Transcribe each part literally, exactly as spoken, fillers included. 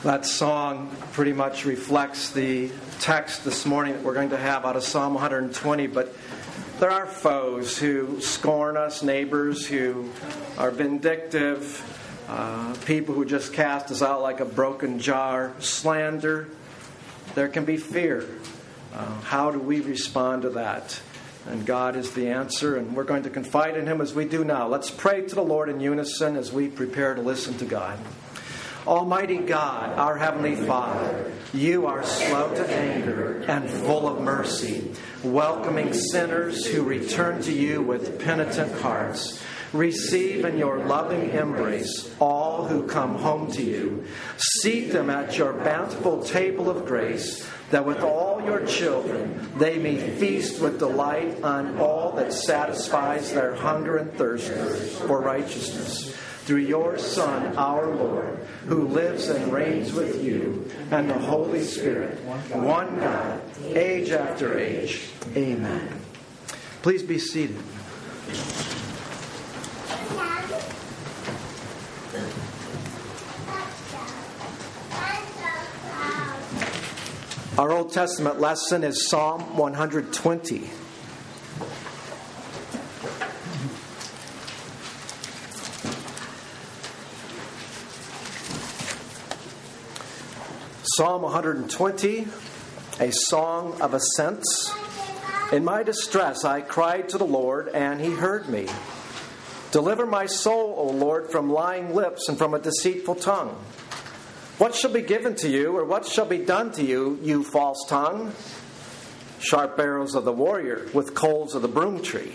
That song pretty much reflects the text this morning that we're going to have out of Psalm one hundred twenty. But there are foes who scorn us, neighbors who are vindictive, uh, people who just cast us out like a broken jar, slander. There can be fear. Uh, how do we respond to that? And God is the answer, and we're going to confide in Him as we do now. Let's pray to the Lord in unison as we prepare to listen to God. Almighty God, our Heavenly Father, You are slow to anger and full of mercy, welcoming sinners who return to You with penitent hearts. Receive in Your loving embrace all who come home to You. Seat them at Your bountiful table of grace, that with all Your children they may feast with delight on all that satisfies their hunger and thirst for righteousness. Through Your Son, our Lord, who lives and reigns with You and the Holy Spirit, one God, age after age. Amen. Please be seated. Our Old Testament lesson is Psalm one hundred twenty. Psalm one hundred twenty, a song of ascents. In my distress I cried to the Lord, and He heard me. Deliver my soul, O Lord, from lying lips and from a deceitful tongue. What shall be given to you, or what shall be done to you, you false tongue? Sharp arrows of the warrior with coals of the broom tree.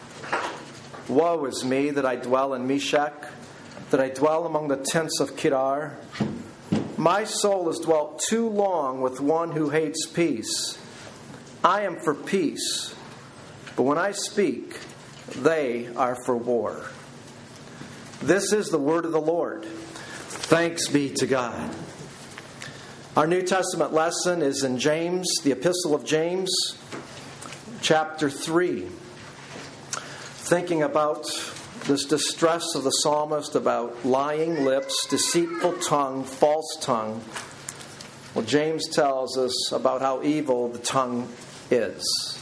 Woe is me that I dwell in Meshach, that I dwell among the tents of Kedar. My soul has dwelt too long with one who hates peace. I am for peace, but when I speak, they are for war. This is the word of the Lord. Thanks be to God. Our New Testament lesson is in James, the Epistle of James, chapter three. Thinking about this distress of the psalmist about lying lips, deceitful tongue, false tongue. Well, James tells us about how evil the tongue is.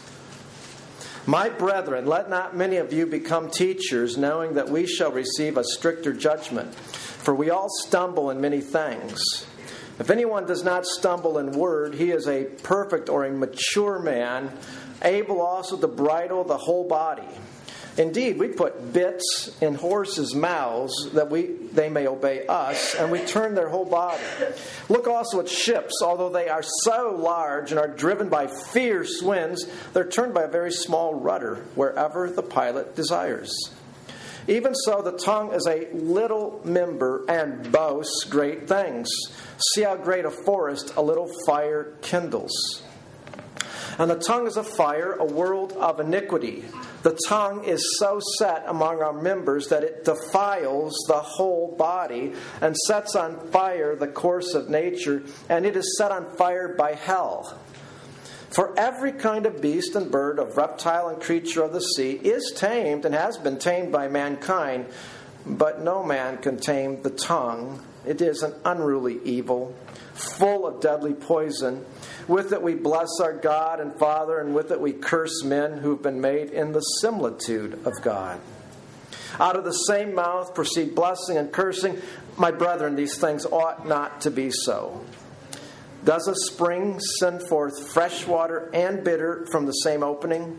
My brethren, let not many of you become teachers, knowing that we shall receive a stricter judgment. For we all stumble in many things. If anyone does not stumble in word, he is a perfect or a mature man, able also to bridle the whole body. Indeed, we put bits in horses' mouths that we they may obey us, and we turn their whole body. Look also at ships. Although they are so large and are driven by fierce winds, they're turned by a very small rudder wherever the pilot desires. Even so, the tongue is a little member and boasts great things. See how great a forest a little fire kindles. And the tongue is a fire, a world of iniquity. The tongue is so set among our members that it defiles the whole body and sets on fire the course of nature, and it is set on fire by hell. For every kind of beast and bird, of reptile and creature of the sea is tamed and has been tamed by mankind, but no man can tame the tongue. It is an unruly evil, full of deadly poison. With it we bless our God and Father, and with it we curse men who have been made in the similitude of God. Out of the same mouth proceed blessing and cursing. My brethren, these things ought not to be so. Does a spring send forth fresh water and bitter from the same opening?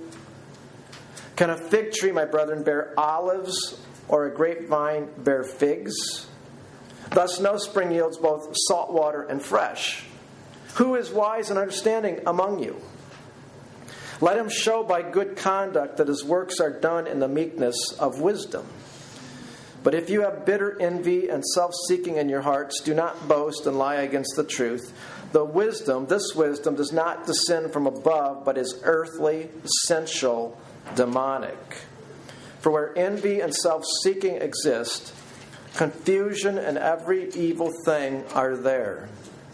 Can a fig tree, my brethren, bear olives, or a grapevine bear figs? Thus no spring yields both salt water and fresh. Who is wise and understanding among you? Let him show by good conduct that his works are done in the meekness of wisdom. But if you have bitter envy and self-seeking in your hearts, do not boast and lie against the truth. The wisdom, this wisdom, does not descend from above, but is earthly, sensual, demonic. For where envy and self-seeking exist, confusion and every evil thing are there.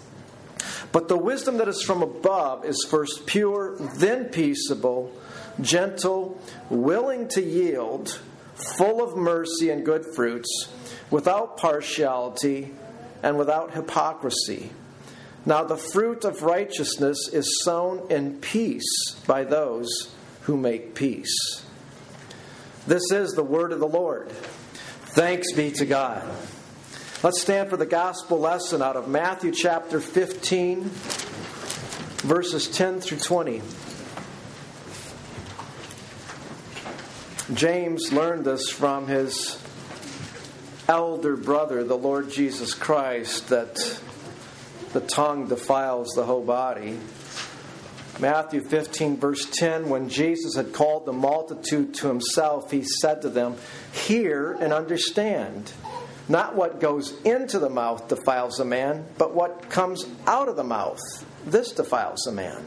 But the wisdom that is from above is first pure, then peaceable, gentle, willing to yield, full of mercy and good fruits, without partiality and without hypocrisy. Now the fruit of righteousness is sown in peace by those who make peace. This is the word of the Lord. Thanks be to God. Let's stand for the gospel lesson out of Matthew chapter fifteen, verses ten through twenty. James learned this from his elder brother, the Lord Jesus Christ, that the tongue defiles the whole body. Matthew fifteen, verse ten, when Jesus had called the multitude to himself, he said to them, "Hear and understand. Not what goes into the mouth defiles a man, but what comes out of the mouth, this defiles a man."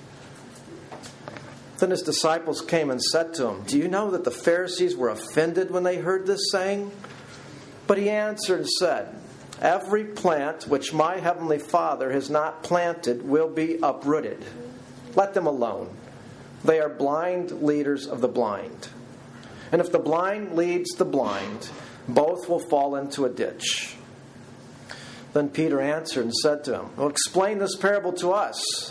Then his disciples came and said to him, "Do you know that the Pharisees were offended when they heard this saying?" But he answered and said, "Every plant which my heavenly Father has not planted will be uprooted. Let them alone. They are blind leaders of the blind. And if the blind leads the blind, both will fall into a ditch." Then Peter answered and said to him, "Well, explain this parable to us."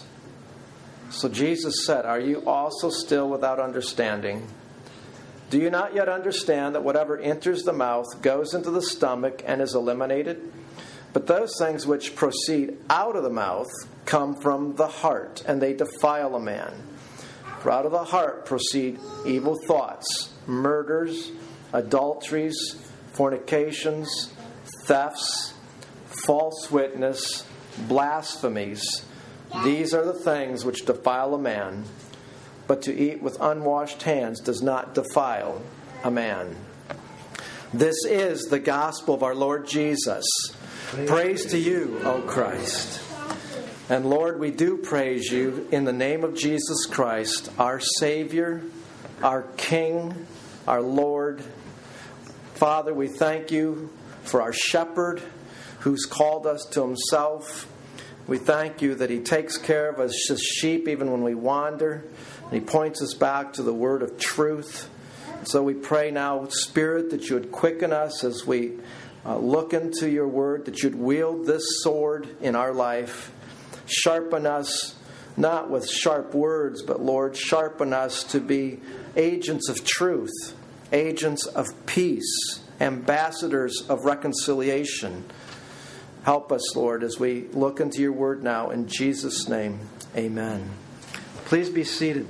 So Jesus said, "Are you also still without understanding? Do you not yet understand that whatever enters the mouth goes into the stomach and is eliminated? But those things which proceed out of the mouth come from the heart, and they defile a man. For out of the heart proceed evil thoughts, murders, adulteries, fornications, thefts, false witness, blasphemies. These are the things which defile a man. But to eat with unwashed hands does not defile a man." This is the gospel of our Lord Jesus. Praise to you, O Christ. And Lord, we do praise you in the name of Jesus Christ, our Savior, our King, our Lord. Father, we thank you for our shepherd who's called us to himself. We thank you that he takes care of us as sheep even when we wander. And he points us back to the word of truth. So we pray now, Spirit, that you would quicken us as we uh, look into your word, that you'd wield this sword in our life. Sharpen us, not with sharp words, but Lord, sharpen us to be agents of truth, agents of peace, ambassadors of reconciliation. Help us, Lord, as we look into your word now. In Jesus' name, amen. Please be seated.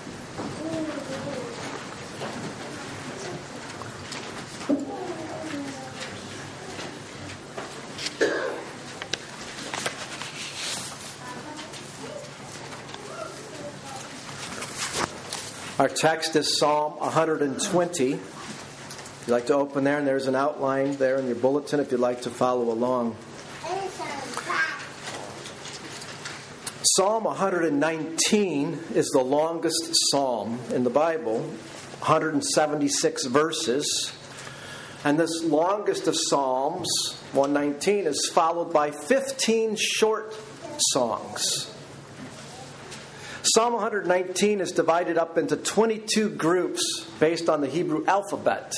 Our text is Psalm one hundred twenty. If you'd like to open there, and there's an outline there in your bulletin if you'd like to follow along. Psalm one hundred nineteen is the longest psalm in the Bible, one hundred seventy-six verses. And this longest of psalms, one nineteen, is followed by fifteen short songs. Psalm one hundred nineteen is divided up into twenty-two groups based on the Hebrew alphabet.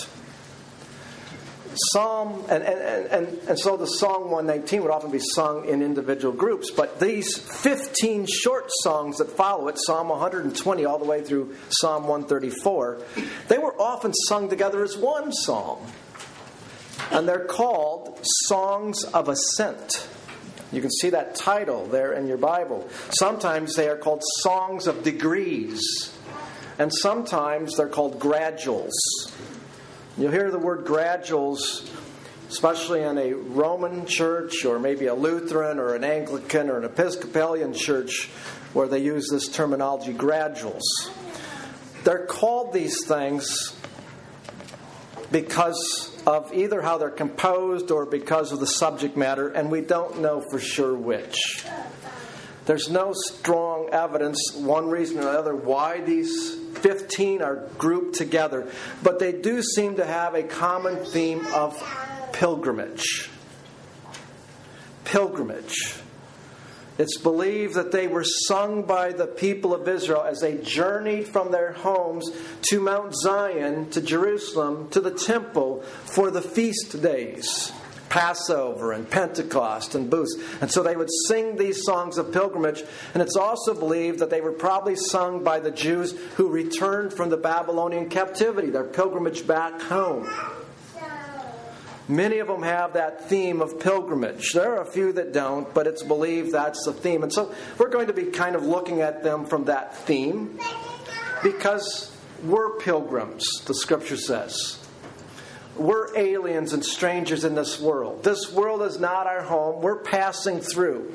Psalm and, and, and, and so the Psalm one nineteen would often be sung in individual groups, but these fifteen short songs that follow it, Psalm one hundred twenty all the way through Psalm one thirty-four, they were often sung together as one psalm. And they're called Songs of Ascent. You can see that title there in your Bible. Sometimes they are called Songs of Degrees, and sometimes they're called graduals. You'll hear the word graduals, especially in a Roman church or maybe a Lutheran or an Anglican or an Episcopalian church where they use this terminology, graduals. They're called these things because of either how they're composed or because of the subject matter, and we don't know for sure which. There's no strong evidence, one reason or another, why these fifteen are grouped together, but they do seem to have a common theme of pilgrimage. Pilgrimage. It's believed that they were sung by the people of Israel as they journeyed from their homes to Mount Zion, to Jerusalem, to the temple for the feast days. Passover and Pentecost and Booths. And so they would sing these songs of pilgrimage. And it's also believed that they were probably sung by the Jews who returned from the Babylonian captivity, their pilgrimage back home. Many of them have that theme of pilgrimage. There are a few that don't, but it's believed that's the theme. And so we're going to be kind of looking at them from that theme because we're pilgrims, the Scripture says. We're aliens and strangers in this world. This world is not our home. We're passing through.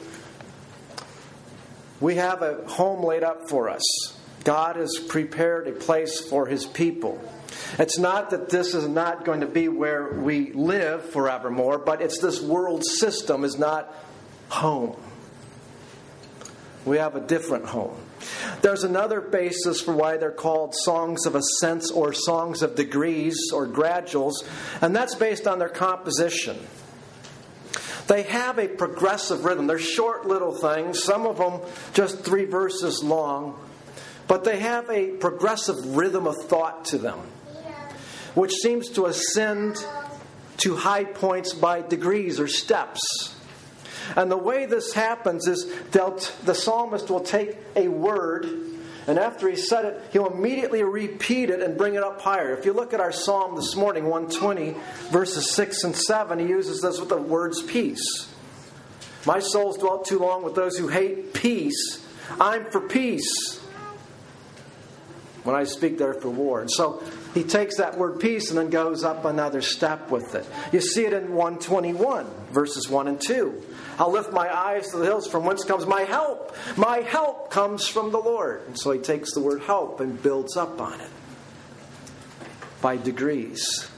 We have a home laid up for us. God has prepared a place for His people. It's not that this is not going to be where we live forevermore, but it's this world system is not home. We have a different home. There's another basis for why they're called songs of ascents or songs of degrees or graduals, and that's based on their composition. They have a progressive rhythm. They're short little things, some of them just three verses long, but they have a progressive rhythm of thought to them, which seems to ascend to high points by degrees or steps. And the way this happens is they'll t- the psalmist will take a word, and after he said it, he'll immediately repeat it and bring it up higher. If you look at our psalm this morning, one twenty, verses six and seven, he uses this with the words peace. My soul's dwelt too long with those who hate peace. I'm for peace. When I speak, they're for war. And so he takes that word peace and then goes up another step with it. You see it in one twenty-one, verses one and two. I'll lift my eyes to the hills, from whence comes my help. My help comes from the Lord. And so he takes the word help and builds up on it by degrees.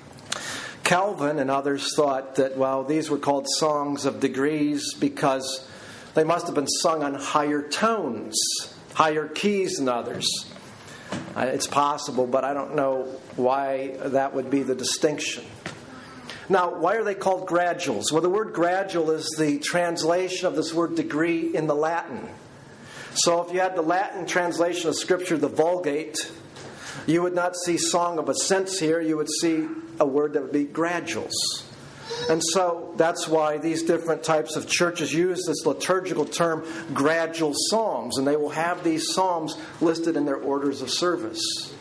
Calvin and others thought that, well, these were called songs of degrees because they must have been sung on higher tones, higher keys than others. It's possible, but I don't know why that would be the distinction. Now, why are they called graduals? Well, the word gradual is the translation of this word degree in the Latin. So if you had the Latin translation of Scripture, the Vulgate, you would not see song of ascents here. You would see a word that would be graduals. And so that's why these different types of churches use this liturgical term, gradual psalms. And they will have these psalms listed in their orders of service.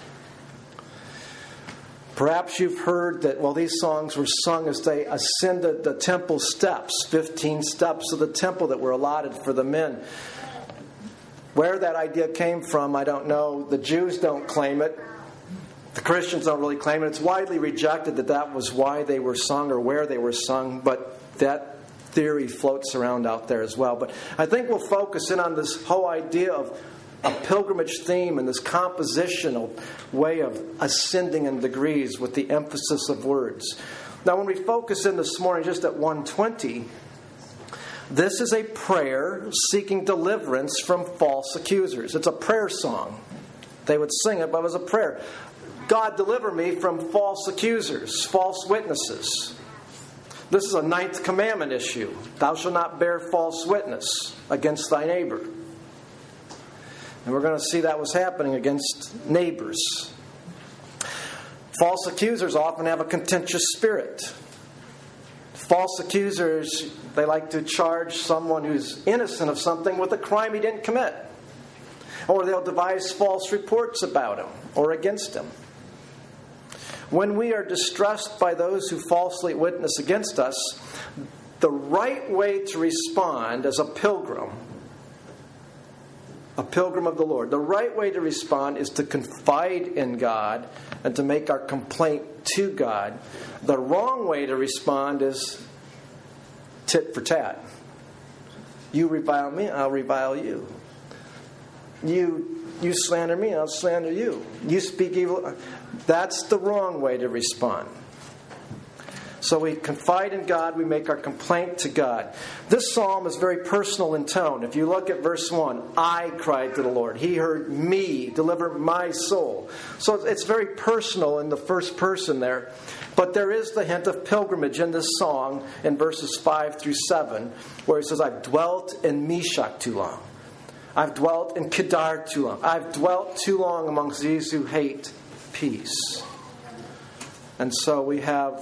Perhaps you've heard that, well, these songs were sung as they ascended the temple steps, fifteen steps of the temple that were allotted for the men. Where that idea came from, I don't know. The Jews don't claim it. The Christians don't really claim it. It's widely rejected that that was why they were sung or where they were sung, but that theory floats around out there as well. But I think we'll focus in on this whole idea of a pilgrimage theme and this compositional way of ascending in degrees with the emphasis of words. Now, when we focus in this morning just at one twenty, this is a prayer seeking deliverance from false accusers. It's a prayer song. They would sing it, but it was a prayer. God, deliver me from false accusers, false witnesses. This is a ninth commandment issue. Thou shalt not bear false witness against thy neighbor. And we're going to see that was happening against neighbors. False accusers often have a contentious spirit. False accusers, they like to charge someone who's innocent of something with a crime he didn't commit. Or they'll devise false reports about him or against him. When we are distressed by those who falsely witness against us, the right way to respond as a pilgrim, a pilgrim of the Lord, the right way to respond is to confide in God and to make our complaint to God. The wrong way to respond is tit for tat. You revile me, I'll revile you. You you slander me, I'll slander you. You speak evil. That's the wrong way to respond. So we confide in God, we make our complaint to God. This psalm is very personal in tone. If you look at verse one, I cried to the Lord. He heard me, deliver my soul. So it's very personal in the first person there. But there is the hint of pilgrimage in this song in verses five through seven, where he says, I've dwelt in Meshach too long. I've dwelt in Kedar too long. I've dwelt too long amongst these who hate peace. And so we have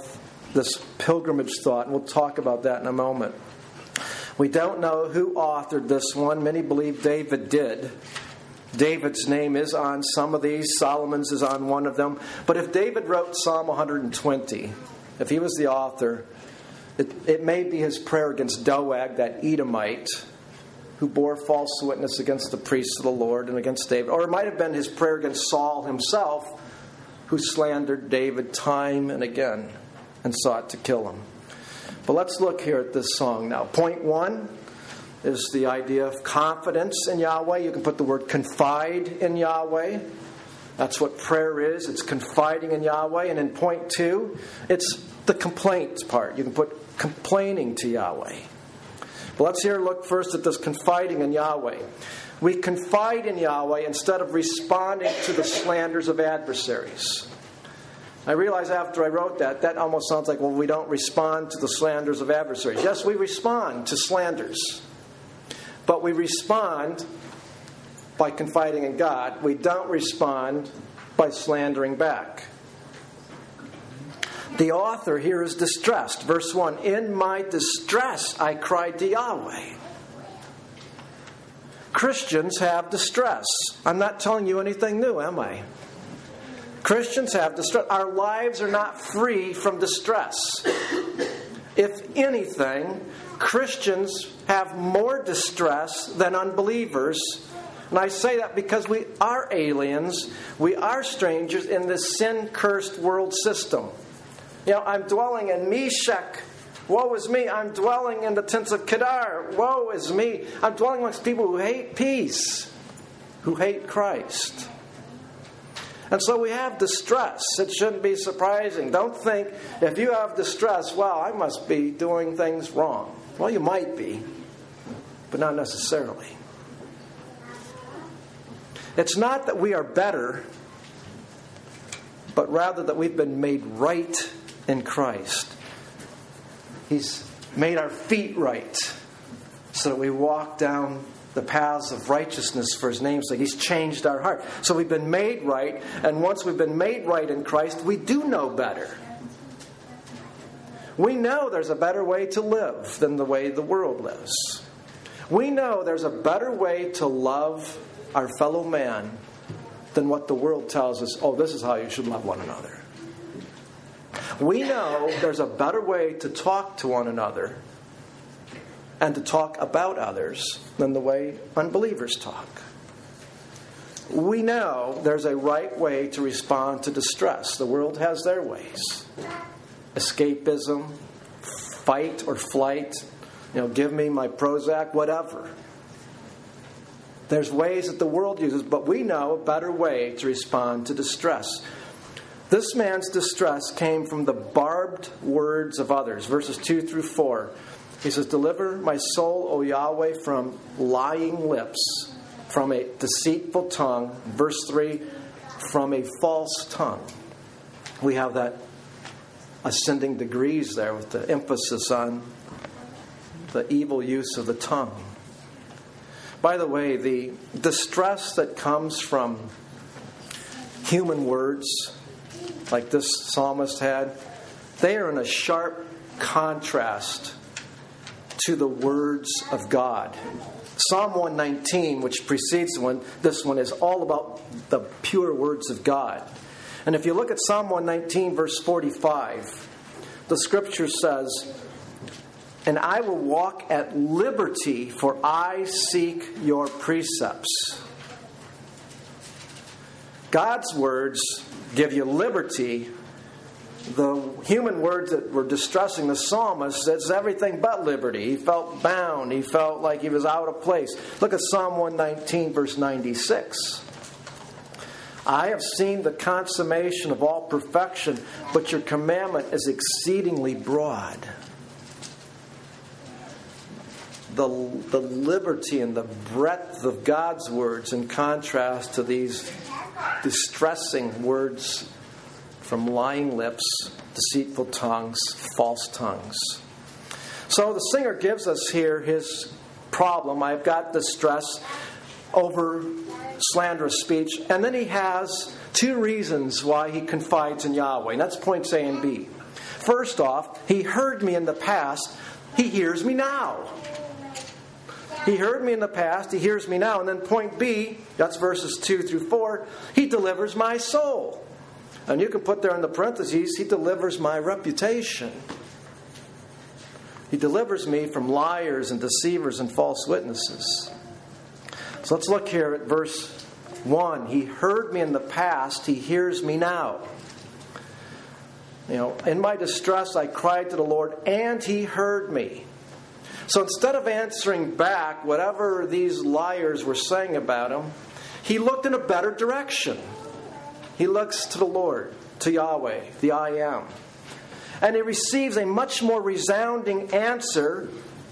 this pilgrimage thought, and we'll talk about that in a moment. We don't know who authored this one. Many believe David did. David's name is on some of these. Solomon's is on one of them. But if David wrote Psalm one hundred twenty, if he was the author, it, it may be his prayer against Doeg, that Edomite, who bore false witness against the priests of the Lord and against David. Or it might have been his prayer against Saul himself, who slandered David time and again and sought to kill him. But let's look here at this song now. Point one is the idea of confidence in Yahweh. You can put the word confide in Yahweh. That's what prayer is. It's confiding in Yahweh. And in point two, it's the complaint part. You can put complaining to Yahweh. But let's here look first at this confiding in Yahweh. We confide in Yahweh instead of responding to the slanders of adversaries. I realized after I wrote that, that almost sounds like, well, we don't respond to the slanders of adversaries. Yes, we respond to slanders. But we respond by confiding in God. We don't respond by slandering back. The author here is distressed. Verse one, in my distress I cried to Yahweh. Christians have distress. I'm not telling you anything new, am I? Christians have distress. Our lives are not free from distress. If anything, Christians have more distress than unbelievers. And I say that because we are aliens. We are strangers in this sin-cursed world system. You know, I'm dwelling in Meshach. Woe is me. I'm dwelling in the tents of Kedar. Woe is me. I'm dwelling amongst people who hate peace, who hate Christ. And so we have distress. It shouldn't be surprising. Don't think, if you have distress, wow, I must be doing things wrong. Well, you might be, but not necessarily. It's not that we are better, but rather that we've been made right in Christ. He's made our feet right so that we walk down the paths of righteousness for His name's sake. He's changed our heart. So we've been made right, and once we've been made right in Christ, we do know better. We know there's a better way to live than the way the world lives. We know there's a better way to love our fellow man than what the world tells us, oh, this is how you should love one another. We know there's a better way to talk to one another and to talk about others than the way unbelievers talk. We know there's a right way to respond to distress. The world has their ways. Escapism, fight or flight, you know, give me my Prozac, whatever. There's ways that the world uses, but we know a better way to respond to distress. This man's distress came from the barbed words of others. Verses two through four. He says, deliver my soul, O Yahweh, from lying lips, from a deceitful tongue. Verse three, from a false tongue. We have that ascending degrees there with the emphasis on the evil use of the tongue. By the way, the distress that comes from human words, like this psalmist had, they are in a sharp contrast to the words of God. Psalm one nineteen, which precedes one, this one is all about the pure words of God. And if you look at Psalm one nineteen, verse forty-five, the scripture says, and I will walk at liberty, for I seek your precepts. God's words give you liberty. The human words that were distressing the psalmist, it's everything but liberty. He felt bound. He felt like he was out of place. Look at Psalm one nineteen, verse ninety-six. I have seen the consummation of all perfection, but your commandment is exceedingly broad. The, the liberty and the breadth of God's words in contrast to these distressing words from lying lips, deceitful tongues, false tongues. So the singer gives us here his problem. I've got distress over slanderous speech. And then he has two reasons why he confides in Yahweh. And that's points A and B. First off, he heard me in the past. He hears me now. He heard me in the past. He hears me now. And then point B, that's verses two through four, he delivers my soul. And you can put there in the parentheses, he delivers my reputation. He delivers me from liars and deceivers and false witnesses. So let's look here at verse one. He heard me in the past. He hears me now. You know, in my distress I cried to the Lord, and He heard me. So instead of answering back whatever these liars were saying about him, he looked in a better direction. He looks to the Lord, to Yahweh, the I Am. And he receives a much more resounding answer.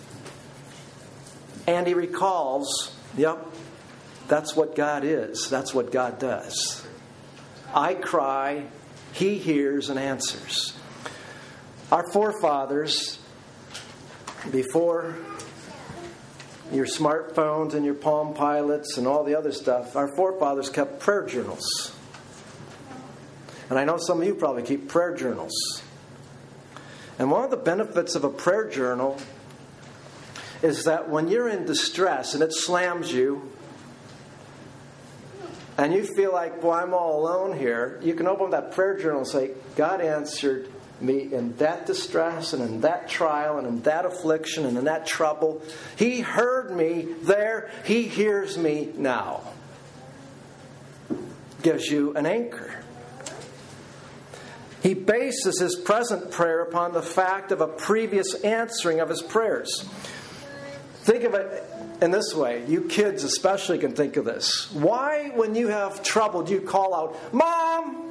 And he recalls, yep, that's what God is. That's what God does. I cry, He hears and answers. Our forefathers, before your smartphones and your Palm Pilots and all the other stuff, our forefathers kept prayer journals. And I know some of you probably keep prayer journals. And one of the benefits of a prayer journal is that when you're in distress and it slams you, and you feel like, boy, I'm all alone here, you can open that prayer journal and say, God answered me in that distress and in that trial and in that affliction and in that trouble. He heard me there. He hears me now. Gives you an anchor. He bases his present prayer upon the fact of a previous answering of his prayers. Think of it in this way. You kids especially can think of this. Why, when you have trouble, do you call out, Mom?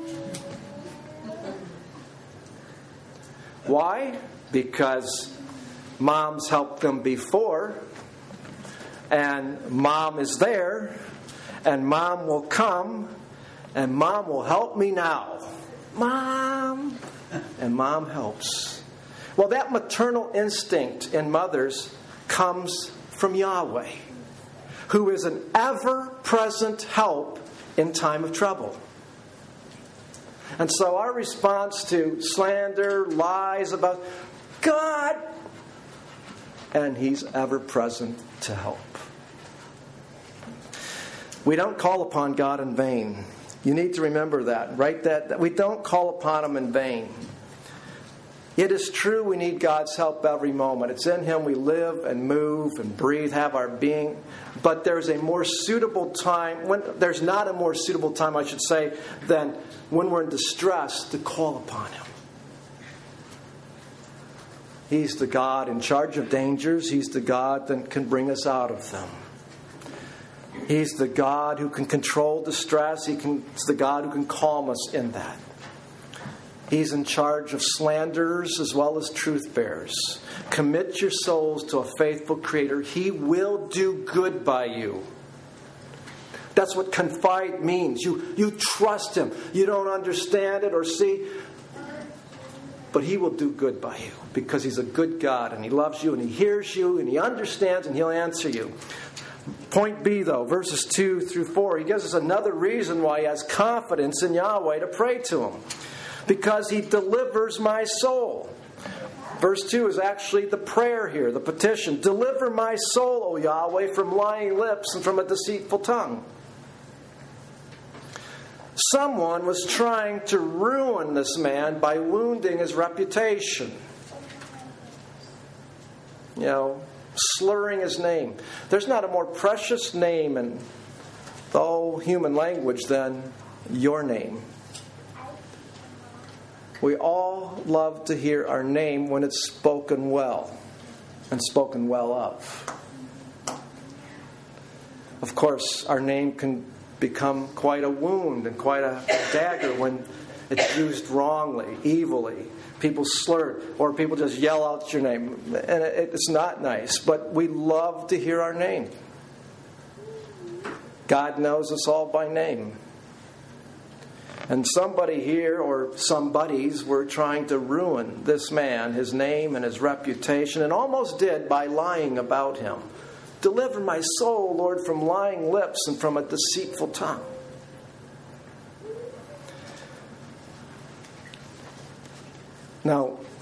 Why? Because Mom's helped them before, and Mom is there, and Mom will come, and Mom will help me now. Mom! And Mom helps. Well, that maternal instinct in mothers comes from Yahweh, who is an ever-present help in time of trouble. And so our response to slander, lies about God, and He's ever-present to help. We don't call upon God in vain. You need to remember that. Write that, that we don't call upon Him in vain. It is true we need God's help every moment. It's in Him we live and move and breathe, have our being. But there's a more suitable time, when there's not a more suitable time, I should say, than when we're in distress to call upon Him. He's the God in charge of dangers. He's the God that can bring us out of them. He's the God who can control distress. He can, he's the God who can calm us in that. He's in charge of slanderers as well as truth bearers. Commit your souls to a faithful Creator. He will do good by you. That's what confide means. You, you trust Him. You don't understand it or see, but He will do good by you because He's a good God and He loves you and He hears you and He understands and He'll answer you. Point B, though, verses two through four, he gives us another reason why he has confidence in Yahweh to pray to Him. Because He delivers my soul. Verse two is actually the prayer here, the petition. Deliver my soul, O Yahweh, from lying lips and from a deceitful tongue. Someone was trying to ruin this man by wounding his reputation. You know, slurring his name. There's not a more precious name in the whole human language than your name. We all love to hear our name when it's spoken well and spoken well of. Of course, our name can become quite a wound and quite a dagger when it's used wrongly, evilly. People slur it, or people just yell out your name. And it's not nice, but we love to hear our name. God knows us all by name. And somebody here, or somebodies, were trying to ruin this man, his name and his reputation, and almost did by lying about him. Deliver my soul, Lord, from lying lips and from a deceitful tongue. Now,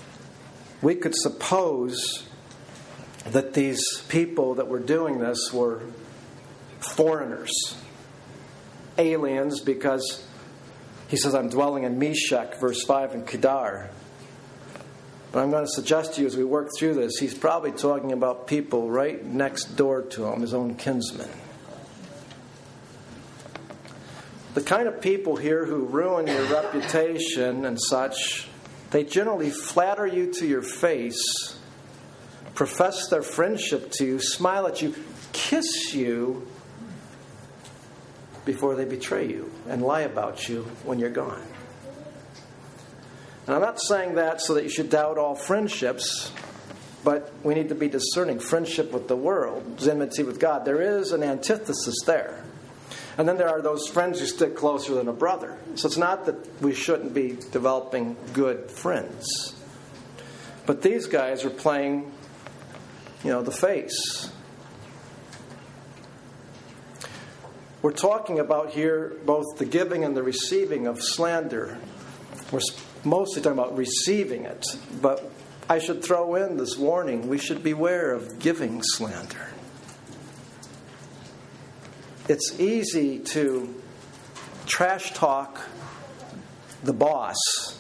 we could suppose that these people that were doing this were foreigners, aliens, because he says, I'm dwelling in Meshech, verse five, and Kedar. But I'm going to suggest to you as we work through this, he's probably talking about people right next door to him, his own kinsmen. The kind of people here who ruin your reputation and such, they generally flatter you to your face, profess their friendship to you, smile at you, kiss you before they betray you and lie about you when you're gone. And I'm not saying that so that you should doubt all friendships, but we need to be discerning. Friendship with the world is enmity with God. There is an antithesis there. And then there are those friends who stick closer than a brother. So it's not that we shouldn't be developing good friends. But these guys are playing, you know, the face. We're talking about here both the giving and the receiving of slander. We're mostly talking about receiving it. But I should throw in this warning. We should beware of giving slander. It's easy to trash talk the boss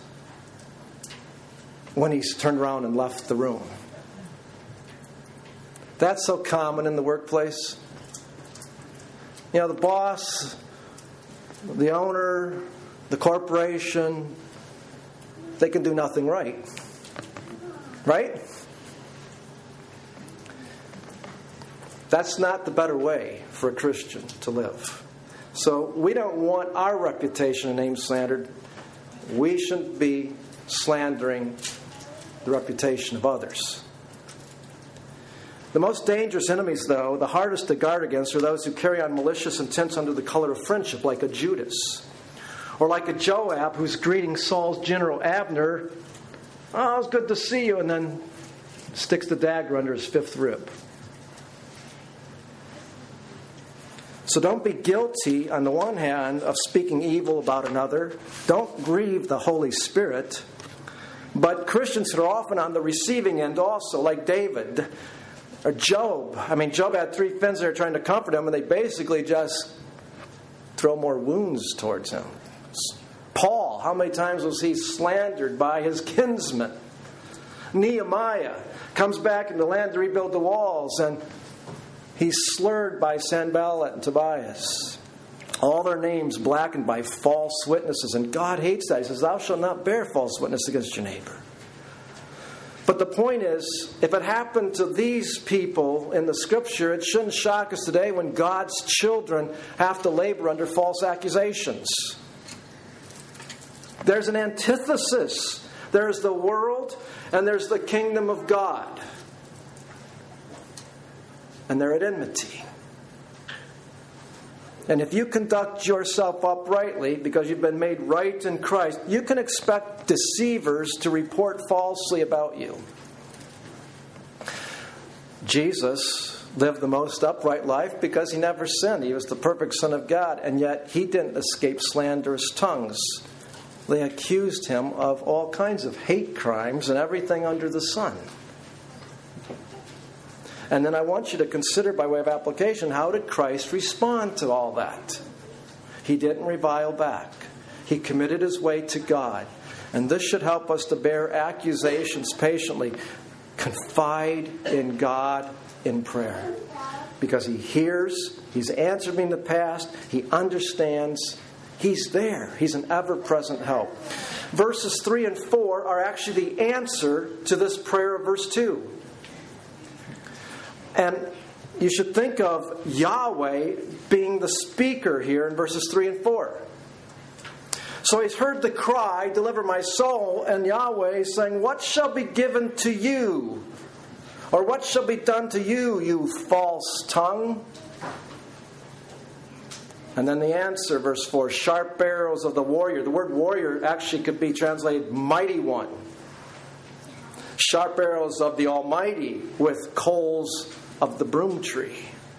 when he's turned around and left the room. That's so common in the workplace. You know, the boss, the owner, the corporation, they can do nothing right. Right? That's not the better way for a Christian to live. So we don't want our reputation and name slandered. We shouldn't be slandering the reputation of others. The most dangerous enemies, though, the hardest to guard against, are those who carry on malicious intents under the color of friendship, like a Judas. Or like a Joab who's greeting Saul's general Abner, oh, it's good to see you, and then sticks the dagger under his fifth rib. So don't be guilty, on the one hand, of speaking evil about another. Don't grieve the Holy Spirit. But Christians are often on the receiving end also, like David or Job. I mean, Job had three friends that are trying to comfort him, and they basically just throw more wounds towards him. Paul, how many times was he slandered by his kinsmen? Nehemiah comes back in the land to rebuild the walls, and he's slurred by Sanballat and Tobias. All their names blackened by false witnesses. And God hates that. He says, thou shalt not bear false witness against your neighbor. But the point is, if it happened to these people in the Scripture, it shouldn't shock us today when God's children have to labor under false accusations. There's an antithesis. There's the world and there's the kingdom of God. And they're at enmity. And if you conduct yourself uprightly because you've been made right in Christ, you can expect deceivers to report falsely about you. Jesus lived the most upright life because he never sinned. He was the perfect Son of God, and yet he didn't escape slanderous tongues. They accused him of all kinds of hate crimes and everything under the sun. And then I want you to consider, by way of application, how did Christ respond to all that? He didn't revile back. He committed his way to God. And this should help us to bear accusations patiently. Confide in God in prayer. Because he hears, he's answered me in the past, he understands, he's there. He's an ever-present help. Verses three and four are actually the answer to this prayer of verse two. And you should think of Yahweh being the speaker here in verses three and four. So he's heard the cry, deliver my soul, and Yahweh is saying, what shall be given to you? Or what shall be done to you, you false tongue? And then the answer, verse four, sharp arrows of the warrior. The word warrior actually could be translated mighty one. Sharp arrows of the Almighty with coals of the broom tree.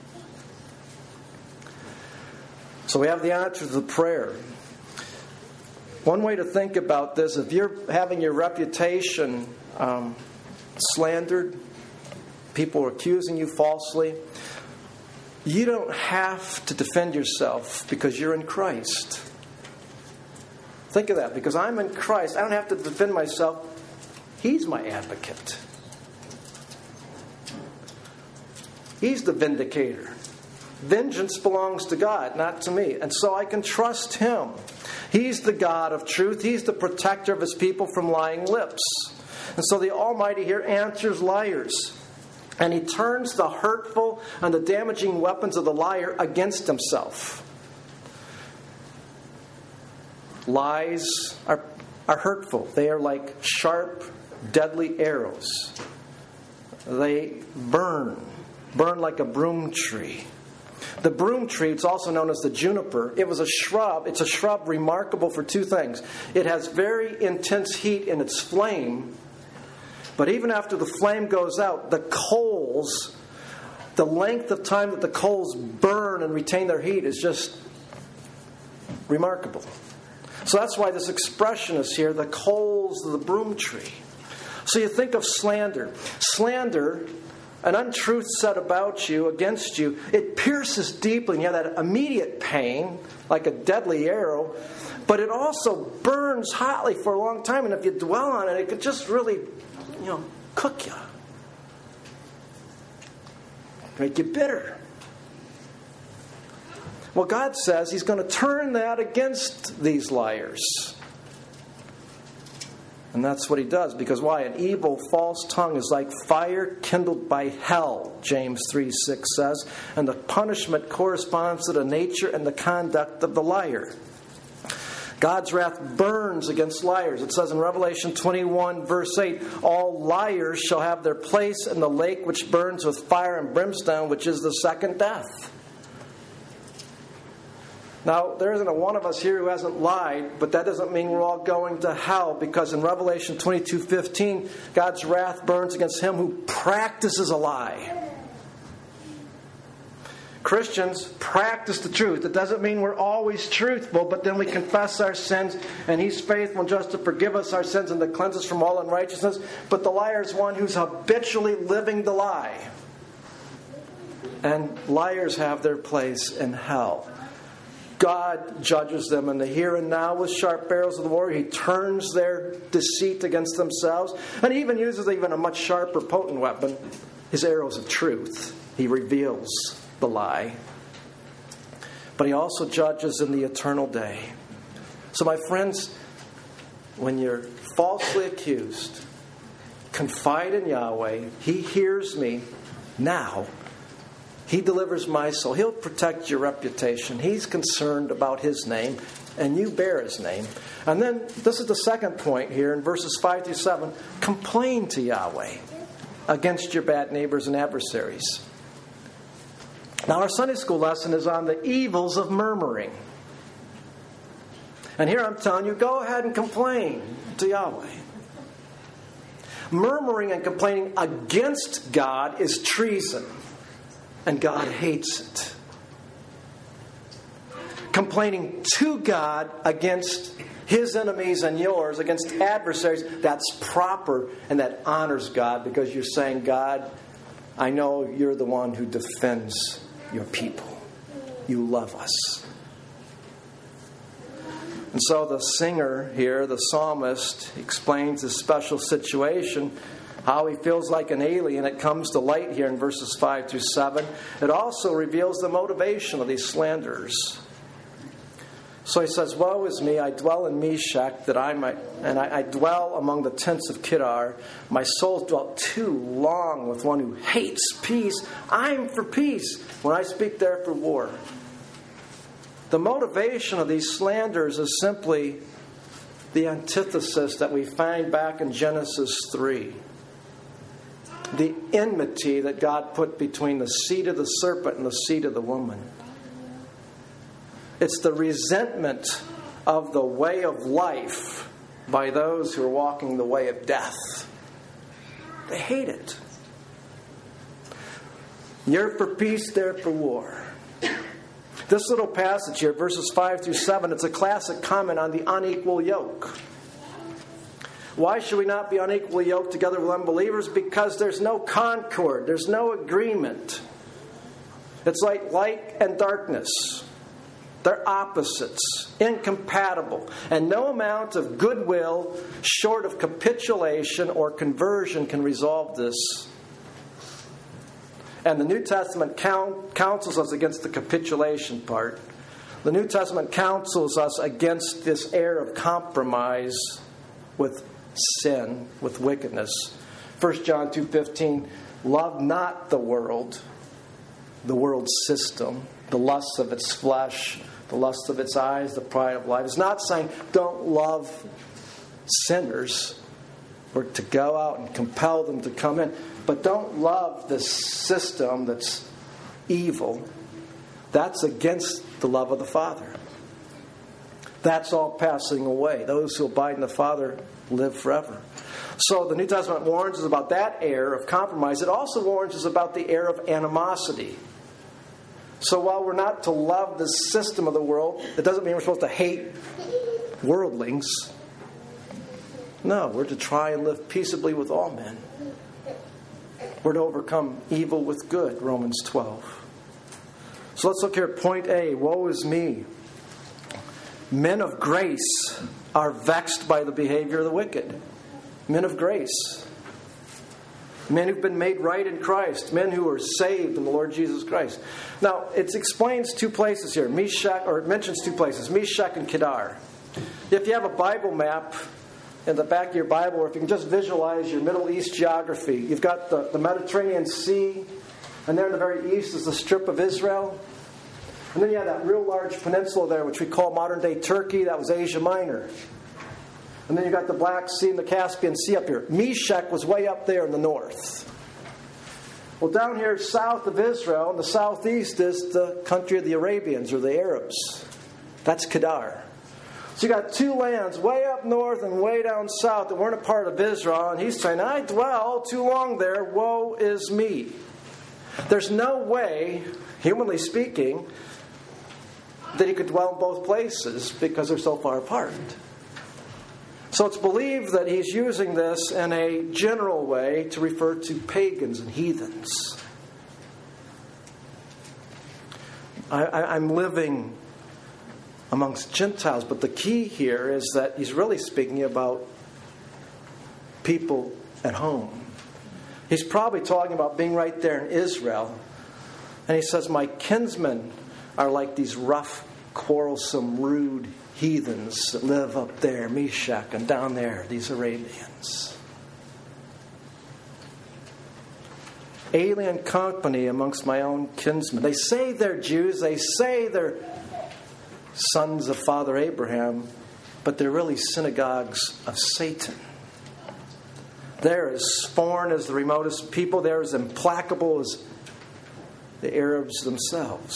So we have the answer to the prayer. One way to think about this, if you're having your reputation um, slandered, people are accusing you falsely, you don't have to defend yourself because you're in Christ. Think of that. Because I'm in Christ, I don't have to defend myself. He's my advocate. He's the vindicator. Vengeance belongs to God, not to me. And so I can trust Him. He's the God of truth. He's the protector of His people from lying lips. And so the Almighty here answers liars. And He turns the hurtful and the damaging weapons of the liar against himself. Lies are, are hurtful. They are like sharp, deadly arrows. They burn. Burn like a broom tree. The broom tree, it's also known as the juniper. It was a shrub. It's a shrub remarkable for two things. It has very intense heat in its flame. But even after the flame goes out, the coals, the length of time that the coals burn and retain their heat is just remarkable. So that's why this expression is here, the coals of the broom tree. So you think of slander. Slander, an untruth said about you, against you, it pierces deeply and you have that immediate pain, like a deadly arrow, but it also burns hotly for a long time, and if you dwell on it, it could just really, you know, cook you. Make you bitter. Well, God says He's going to turn that against these liars. And that's what He does. Because why? An evil, false tongue is like fire kindled by hell, James three six says. And the punishment corresponds to the nature and the conduct of the liar. God's wrath burns against liars. It says in Revelation twenty-one, verse eight, all liars shall have their place in the lake which burns with fire and brimstone, which is the second death. Now, there isn't a one of us here who hasn't lied, but that doesn't mean we're all going to hell, because in Revelation twenty-two fifteen, God's wrath burns against him who practices a lie. Christians practice the truth. It doesn't mean we're always truthful, but then we confess our sins, and He's faithful and just to forgive us our sins and to cleanse us from all unrighteousness. But the liar is one who's habitually living the lie. And liars have their place in hell. God judges them in the here and now with sharp arrows of the Lord. He turns their deceit against themselves. And He even uses even a much sharper, potent weapon, His arrows of truth. He reveals the lie. But He also judges in the eternal day. So my friends, when you're falsely accused, confide in Yahweh. He hears me now. He delivers my soul. He'll protect your reputation. He's concerned about His name, and you bear His name. And then, this is the second point here in verses five through seven. Complain to Yahweh against your bad neighbors and adversaries. Now, our Sunday school lesson is on the evils of murmuring. And here I'm telling you, go ahead and complain to Yahweh. Murmuring and complaining against God is treason. And God hates it. Complaining to God against His enemies and yours, against adversaries, that's proper and that honors God, because you're saying, God, I know You're the one who defends Your people. You love us. And so the singer here, the psalmist, explains this special situation, how he feels like an alien. It comes to light here in verses five through seven. It also reveals the motivation of these slanderers. So he says, woe is me, I dwell in Meshach, that I might, and I, I dwell among the tents of Kedar. My soul dwelt too long with one who hates peace. I'm for peace when I speak there for war. The motivation of these slanderers is simply the antithesis that we find back in Genesis three. The enmity that God put between the seed of the serpent and the seed of the woman. It's the resentment of the way of life by those who are walking the way of death. They hate it. You're for peace, they're for war. This little passage here, verses five through seven, it's a classic comment on the unequal yoke. Why should we not be unequally yoked together with unbelievers? Because there's no concord. There's no agreement. It's like light and darkness. They're opposites, incompatible. And no amount of goodwill, short of capitulation or conversion, can resolve this. And the New Testament count, counsels us against the capitulation part. The New Testament counsels us against this air of compromise with sin, with wickedness. First John two fifteen, love not the world, the world system, the lusts of its flesh, the lust of its eyes, the pride of life. It's not saying don't love sinners or to go out and compel them to come in. But don't love this system that's evil. That's against the love of the Father. That's all passing away. Those who abide in the Father live forever. So the New Testament warns us about that air of compromise. It also warns us about the air of animosity. So while we're not to love the system of the world, it doesn't mean we're supposed to hate worldlings. No, we're to try and live peaceably with all men. We're to overcome evil with good, Romans twelve. So let's look here at point A. Woe is me. Men of grace are vexed by the behavior of the wicked. Men of grace. Men who've been made right in Christ. Men who are saved in the Lord Jesus Christ. Now, it explains two places here. Meshach, or it mentions two places. Meshach and Kedar. If you have a Bible map in the back of your Bible, or if you can just visualize your Middle East geography, you've got the, the Mediterranean Sea, and there in the very east is the Strip of Israel. And then you have that real large peninsula there, which we call modern-day Turkey. That was Asia Minor. And then you've got the Black Sea and the Caspian Sea up here. Meshach was way up there in the north. Well, down here south of Israel, in the southeast, is the country of the Arabians, or the Arabs. That's Kedar. So you got two lands, way up north and way down south, that weren't a part of Israel. And he's saying, I dwell too long there, woe is me. There's no way, humanly speaking, that he could dwell in both places because they're so far apart. So it's believed that he's using this in a general way to refer to pagans and heathens. I, I, I'm living amongst Gentiles, but the key here is that he's really speaking about people at home. He's probably talking about being right there in Israel. And he says, my kinsmen are like these rough, quarrelsome, rude heathens that live up there, Meshach, and down there, these Arabians. Alien company amongst my own kinsmen. They say they're Jews, they say they're sons of Father Abraham, but they're really synagogues of Satan. They're as foreign as the remotest people. They're as implacable as the Arabs themselves.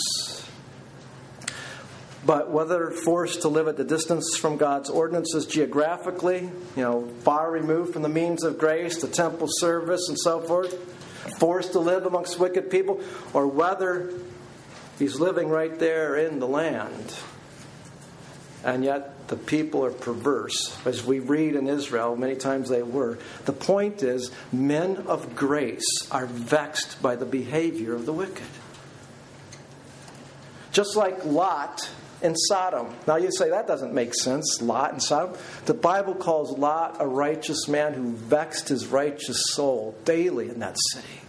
But whether forced to live at the distance from God's ordinances geographically, you know, far removed from the means of grace, the temple service, and so forth, forced to live amongst wicked people, or whether he's living right there in the land, and yet the people are perverse. As we read in Israel, many times they were. The point is, men of grace are vexed by the behavior of the wicked. Just like Lot in Sodom. Now you say, that doesn't make sense, Lot in Sodom. The Bible calls Lot a righteous man who vexed his righteous soul daily in that city.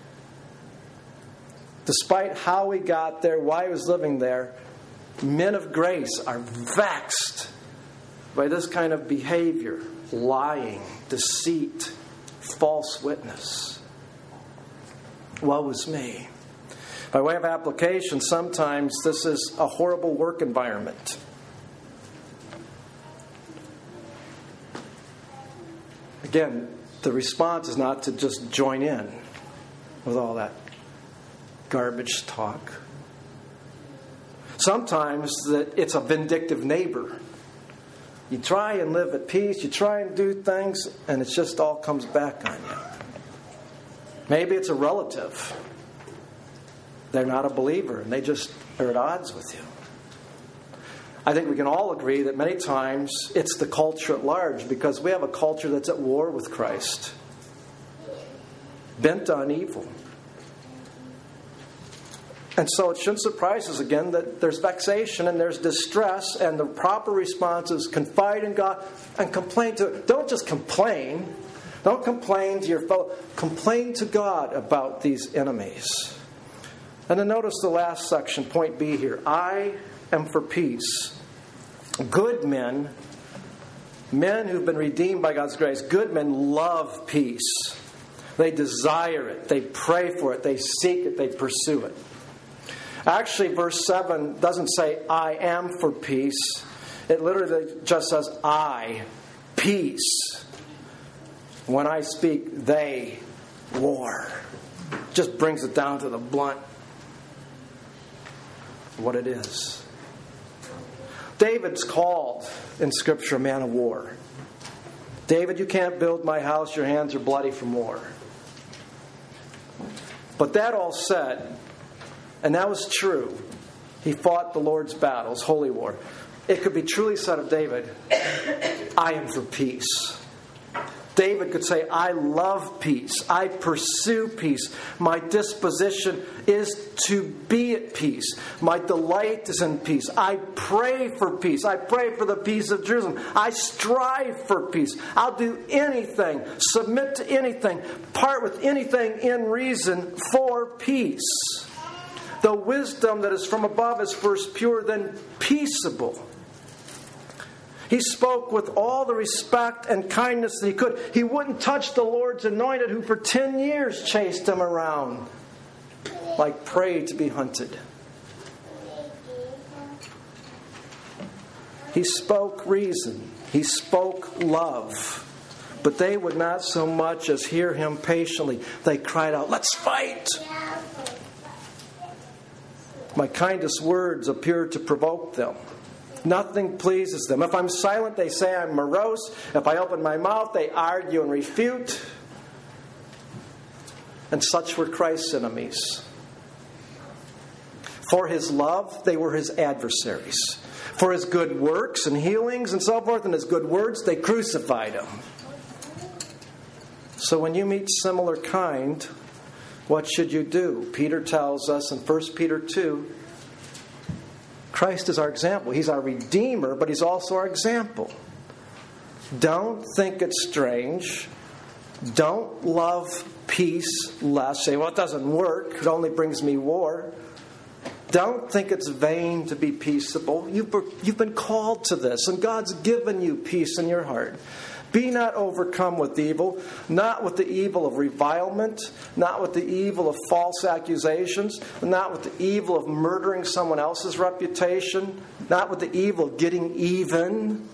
Despite how he got there, why he was living there, men of grace are vexed by this kind of behavior. Lying, deceit, false witness. Woe is me. By way of application, sometimes this is a horrible work environment. Again, the response is not to just join in with all that garbage talk. Sometimes that it's a vindictive neighbor. You try and live at peace, you try and do things, and it just all comes back on you. Maybe it's a relative. They're not a believer, and they just are at odds with you. I think we can all agree that many times it's the culture at large, because we have a culture that's at war with Christ, bent on evil. And so it shouldn't surprise us again that there's vexation and there's distress, and the proper response is confide in God and complain to. Don't just complain. Don't complain to your fellow. Complain to God about these enemies. And then notice the last section, point B here. I am for peace. Good men, men who've been redeemed by God's grace, good men love peace. They desire it. They pray for it. They seek it. They pursue it. Actually, verse seven doesn't say, I am for peace. It literally just says, I, peace. When I speak, they, war. Just brings it down to the blunt what it is. David's called in Scripture a man of war. David, you can't build my house. Your hands are bloody from war. But that all said, and that was true, he fought the Lord's battles, holy war. It could be truly said of David, I am for peace. David could say, I love peace. I pursue peace. My disposition is to be at peace. My delight is in peace. I pray for peace. I pray for the peace of Jerusalem. I strive for peace. I'll do anything, submit to anything, part with anything in reason for peace. The wisdom that is from above is first pure, then peaceable. He spoke with all the respect and kindness that he could. He wouldn't touch the Lord's anointed, who for ten years chased him around like prey to be hunted. He spoke reason. He spoke love. But they would not so much as hear him patiently. They cried out, let's fight! My kindest words appear to provoke them. Nothing pleases them. If I'm silent, they say I'm morose. If I open my mouth, they argue and refute. And such were Christ's enemies. For his love, they were his adversaries. For his good works and healings and so forth, and his good words, they crucified him. So when you meet similar kind, what should you do? Peter tells us in First Peter two, Christ is our example. He's our Redeemer, but He's also our example. Don't think it's strange. Don't love peace less. Say, well, it doesn't work. It only brings me war. Don't think it's vain to be peaceable. You've, you've been called to this, and God's given you peace in your heart. Be not overcome with evil, not with the evil of revilement, not with the evil of false accusations, not with the evil of murdering someone else's reputation, not with the evil of getting even,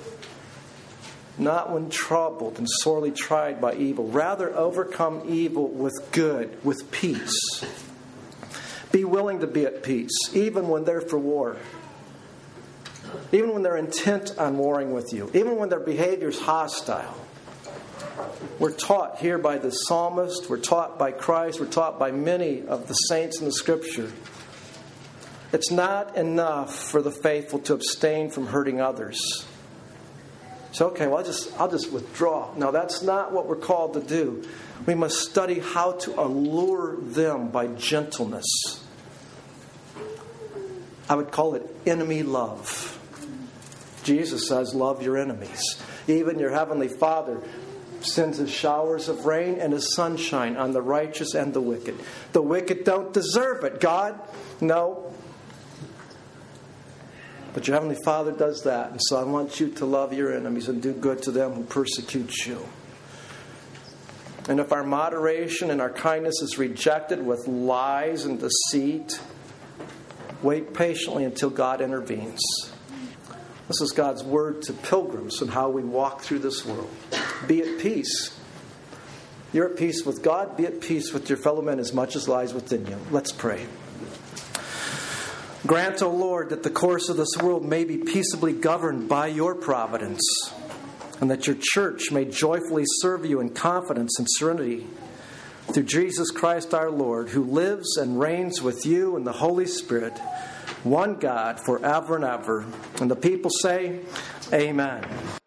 not when troubled and sorely tried by evil. Rather, overcome evil with good, with peace. Be willing to be at peace, even when they're for war. Even when they're intent on warring with you. Even when their behavior is hostile. We're taught here by the psalmist. We're taught by Christ. We're taught by many of the saints in the Scripture. It's not enough for the faithful to abstain from hurting others. So, okay, well, I'll just, I'll just withdraw. No, that's not what we're called to do. We must study how to allure them by gentleness. I would call it enemy love. Jesus says, love your enemies. Even your heavenly Father sends his showers of rain and his sunshine on the righteous and the wicked. The wicked don't deserve it. God, no. But your heavenly Father does that. And so I want you to love your enemies and do good to them who persecute you. And if our moderation and our kindness is rejected with lies and deceit, wait patiently until God intervenes. This is God's word to pilgrims and how we walk through this world. Be at peace. You're at peace with God. Be at peace with your fellow men as much as lies within you. Let's pray. Grant, O Lord, that the course of this world may be peaceably governed by your providence, and that your church may joyfully serve you in confidence and serenity through Jesus Christ our Lord, who lives and reigns with you in the Holy Spirit, one God, forever and ever. And the people say, Amen.